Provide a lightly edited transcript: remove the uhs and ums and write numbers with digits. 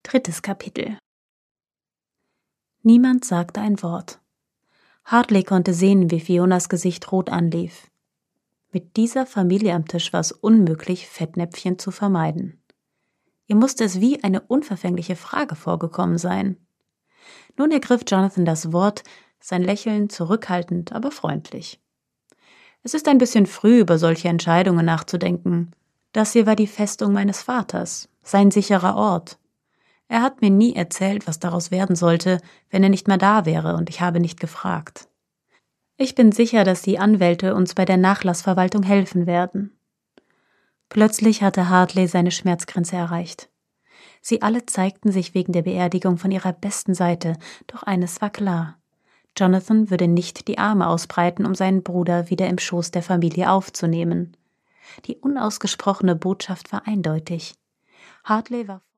3. Kapitel. Niemand sagte ein Wort. Hartley konnte sehen, wie Fionas Gesicht rot anlief. Mit dieser Familie am Tisch war es unmöglich, Fettnäpfchen zu vermeiden. Ihr musste es wie eine unverfängliche Frage vorgekommen sein. Nun ergriff Jonathan das Wort, sein Lächeln zurückhaltend, aber freundlich. Es ist ein bisschen früh, über solche Entscheidungen nachzudenken. Das hier war die Festung meines Vaters, sein sicherer Ort. Er hat mir nie erzählt, was daraus werden sollte, wenn er nicht mehr da wäre, und ich habe nicht gefragt. Ich bin sicher, dass die Anwälte uns bei der Nachlassverwaltung helfen werden. Plötzlich hatte Hartley seine Schmerzgrenze erreicht. Sie alle zeigten sich wegen der Beerdigung von ihrer besten Seite, doch eines war klar: Jonathan würde nicht die Arme ausbreiten, um seinen Bruder wieder im Schoß der Familie aufzunehmen. Die unausgesprochene Botschaft war eindeutig. Hartley war